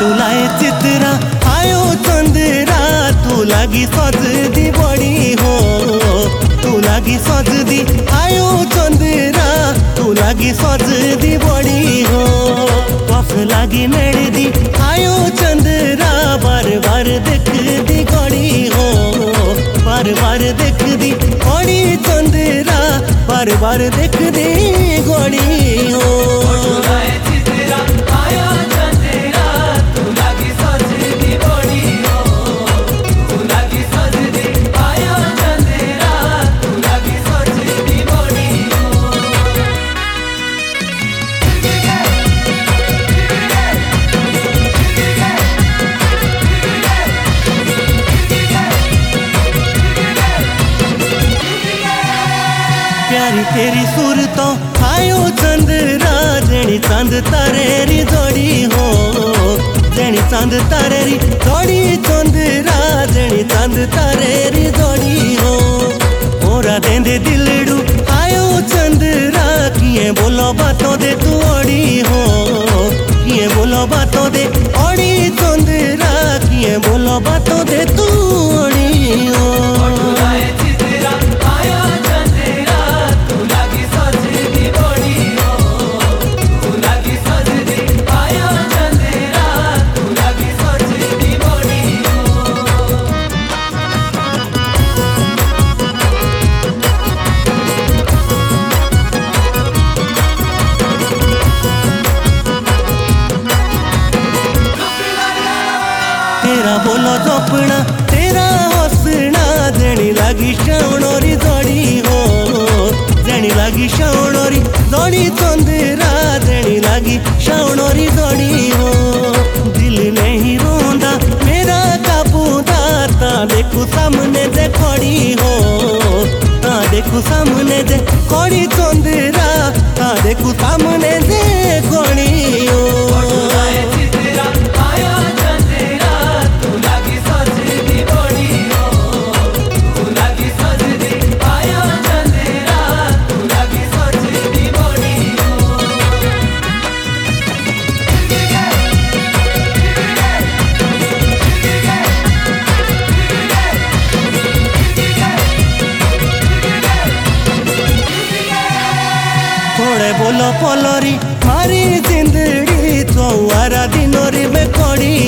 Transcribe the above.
पटुलाए चित्रा आयो चंद्रा तू लागी सजदी बड़ी हो तू लागी सजदी आयो चंद्रा तू लागी सजदी बड़ी हो कफ लागी मेड़दी आयो चंद्रा बार बार देख दी गड़ी हो बार बार देख दी गड़ी चंद्रा बार बार देख दी गड़ी हो। प्यारी तेरी सूरतों आयो चंद्रा जणी चांद तारेरी जोड़ी हो जणी चांद तारेरी जोड़ी चंद्रा जणी चांद तारेरी जोड़ी हो ओरा देंदे दिलड़ू आयो चंद्रा किए बोलो बातों दे तू ओड़ी हो किए बोलो बातों दे ओड़ी चंद्रा किए बोलो बातों दे तू ओड़ी हो। तेरा बोलो चौपना तेरा हंसना जणी लागी श्रावणोरी जोड़ी हो जणी लागी श्रावणोरी जोड़ी चंद्रा जणी लागी श्रावणोरी जोड़ी हो दिल नहीं रोंदा मेरा काबू दाता देखो सामने जे खड़ी हो ता देखो सामने जे खड़ी चंद्रा ता देखो सामने जे खड़ी हो। थोड़े बोलो पोलोरी मारी जिंदड़ी चौवारा दिनोरी में कोड़ी